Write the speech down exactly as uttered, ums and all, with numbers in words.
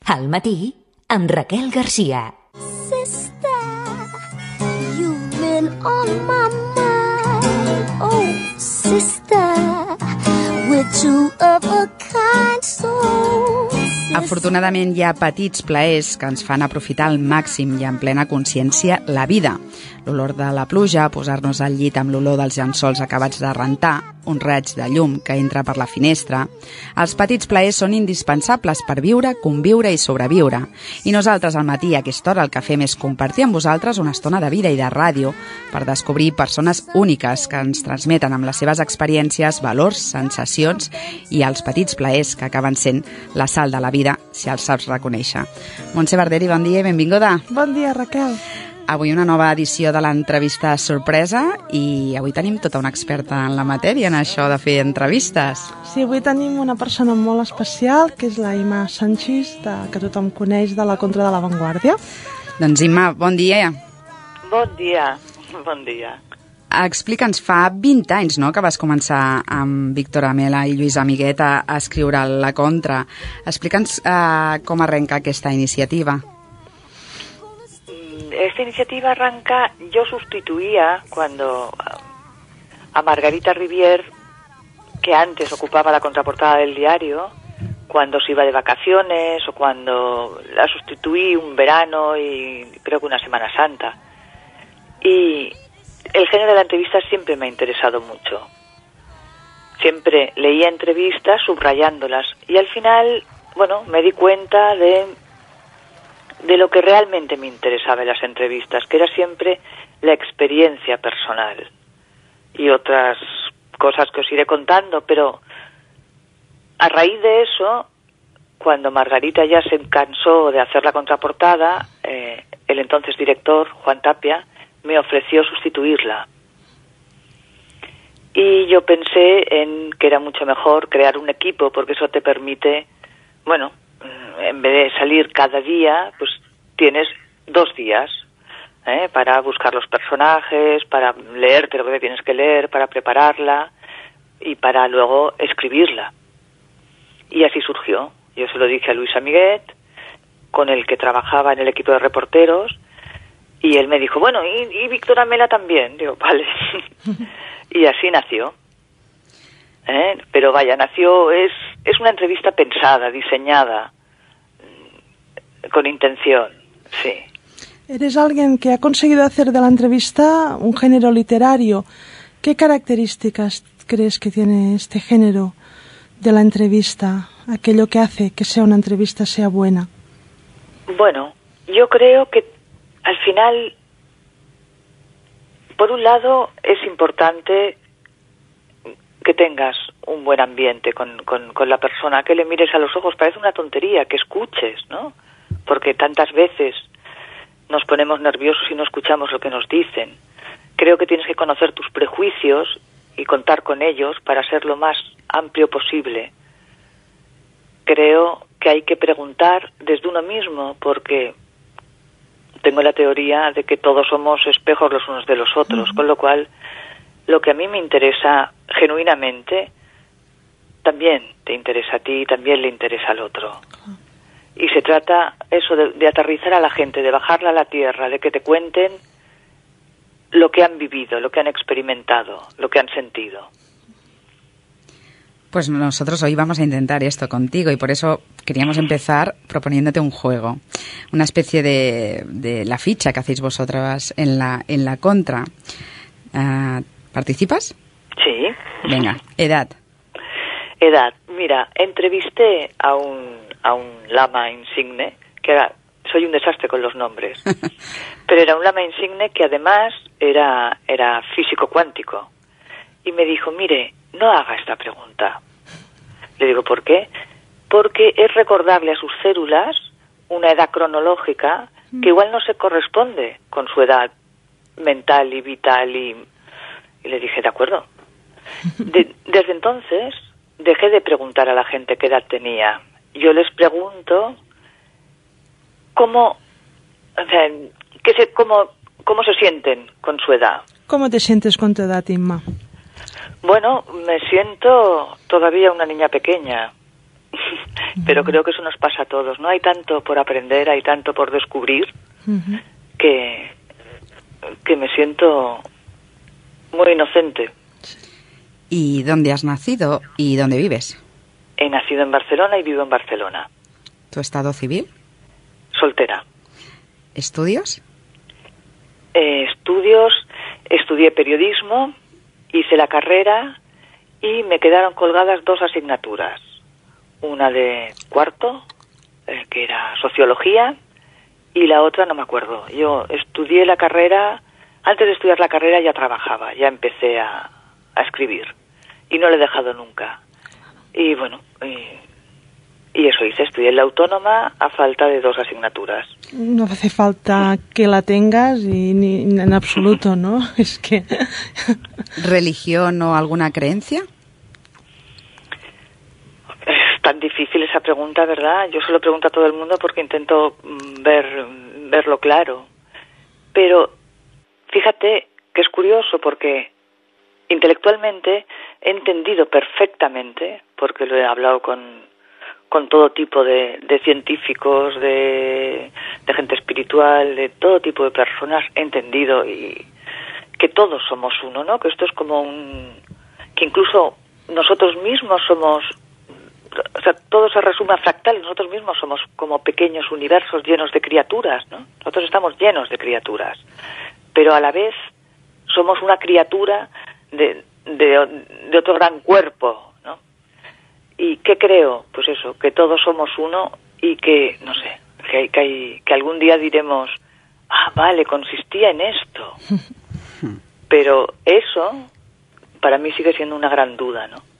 Al matí, amb Raquel Garcia. Sister, you've been on my mind. Oh, sister, we're two of a kind soul. Afortunadament hi ha petits plaers que ens fan aprofitar al màxim i en plena consciència la vida. L'olor de la pluja, posar-nos al llit amb l'olor dels llençols acabats de rentar, un raig de llum que entra per la finestra. Els petits plaers són indispensables per viure, conviure i sobreviure. I nosaltres al matí a aquesta hora el que fem és compartir amb vosaltres una estona de vida i de ràdio per descobrir persones úniques que ens transmeten amb les seves experiències, valors, sensacions i els petits plaers que acaben sent la sal de la vida si els saps reconèixer. Montse Barderi, bon dia i benvinguda. Bon dia, Raquel. Avui una nova edició de l'entrevista sorpresa i avui tenim tota una experta en la matèria en això de fer entrevistes. Sí, avui tenim una persona molt especial que és la Imma Sanchis, de, que tothom coneix de la Contra de la Vanguardia. Doncs Imma, bon dia. Bon dia, bon dia. Explica'ns, fa vint anys, no?, que vas començar amb Víctor Amela i Lluís Amiguet a, a escriure La Contra. Explica'ns eh, com arrenca aquesta iniciativa. Esta iniciativa arranca, yo sustituía cuando a Margarita Rivier, que antes ocupaba la contraportada del diario, cuando se iba de vacaciones o cuando la sustituí un verano y creo que una Semana Santa. Y el género de la entrevista siempre me ha interesado mucho. Siempre leía entrevistas subrayándolas y al final, bueno, me di cuenta de... de lo que realmente me interesaba en las entrevistas, que era siempre la experiencia personal y otras cosas que os iré contando, pero a raíz de eso, cuando Margarita ya se cansó de hacer la contraportada, eh, el entonces director, Juan Tapia, me ofreció sustituirla. Y yo pensé en que era mucho mejor crear un equipo, porque eso te permite, bueno, en vez de salir cada día, pues tienes dos días ¿eh? para buscar los personajes, para leerte lo que tienes que leer, para prepararla y para luego escribirla. Y así surgió. Yo se lo dije a Luis Amiguet, con el que trabajaba en el equipo de reporteros, y él me dijo, bueno, y, y Víctor Amela también. Digo, vale. Y así nació. ¿Eh? Pero vaya, nació, es, es una entrevista pensada, diseñada, con intención, sí. Eres alguien que ha conseguido hacer de la entrevista un género literario. ¿Qué características crees que tiene este género de la entrevista? Aquello que hace que sea una entrevista sea buena. Bueno, yo creo que al final, por un lado, es importante que tengas un buen ambiente con, con, con la persona, que le mires a los ojos. Parece una tontería, que escuches, ¿no? Porque tantas veces nos ponemos nerviosos y no escuchamos lo que nos dicen. Creo que tienes que conocer tus prejuicios y contar con ellos para ser lo más amplio posible. Creo que hay que preguntar desde uno mismo, porque tengo la teoría de que todos somos espejos los unos de los otros, uh-huh. Con lo cual, lo que a mí me interesa genuinamente, también te interesa a ti, también le interesa al otro. Uh-huh. Y se trata eso de, de aterrizar a la gente, de bajarla a la tierra, de que te cuenten lo que han vivido, lo que han experimentado, lo que han sentido. Pues nosotros hoy vamos a intentar esto contigo y por eso queríamos empezar proponiéndote un juego, una especie de, de la ficha que hacéis vosotras en la, en la Contra. Uh, ¿Participas? Sí. Venga, edad. Edad. Mira, entrevisté a un a un lama insigne, que era, soy un desastre con los nombres, pero era un lama insigne que además era, era físico cuántico. Y me dijo, mire, no haga esta pregunta. Le digo, ¿por qué? Porque es recordarle a sus células una edad cronológica que igual no se corresponde con su edad mental y vital. Y, y le dije, de acuerdo. De, desde entonces dejé de preguntar a la gente qué edad tenía. Yo les pregunto cómo, o sea, qué se, cómo, cómo se sienten con su edad. ¿Cómo te sientes con tu edad, Imma? Bueno, me siento todavía una niña pequeña. pero creo que eso nos pasa a todos, ¿no? Hay tanto por aprender, hay tanto por descubrir, Ujú. que, que me siento muy inocente. ¿Y dónde has nacido y dónde vives? He nacido en Barcelona y vivo en Barcelona. ¿Tu estado civil? Soltera. ¿Estudios? Eh, estudios, estudié periodismo, hice la carrera y me quedaron colgadas dos asignaturas. Una de cuarto, eh, que era sociología, y la otra no me acuerdo. Yo estudié la carrera, antes de estudiar la carrera ya trabajaba, ya empecé a, a escribir y no lo he dejado nunca. Y bueno, y, y eso hice, estudié en la Autónoma a falta de dos asignaturas. No hace falta que la tengas y ni en absoluto, ¿no? Es que ¿Religión o alguna creencia? Es tan difícil esa pregunta, ¿verdad? Yo se lo pregunto a todo el mundo porque intento mm, ver verlo claro. Pero fíjate que es curioso porque intelectualmente he entendido perfectamente, porque lo he hablado con, con todo tipo de, de científicos, de, de gente espiritual, de todo tipo de personas, he entendido y que todos somos uno, ¿no? Que esto es como un... que incluso nosotros mismos somos... O sea, todo se resume a fractal. Nosotros mismos somos como pequeños universos llenos de criaturas, ¿no? Nosotros estamos llenos de criaturas, pero a la vez somos una criatura de, de, de otro gran cuerpo, ¿no? ¿Y qué creo? Pues eso, que todos somos uno y que, no sé, que, hay, que, hay, que algún día diremos, ah, vale, consistía en esto. Pero eso, para mí sigue siendo una gran duda, ¿no?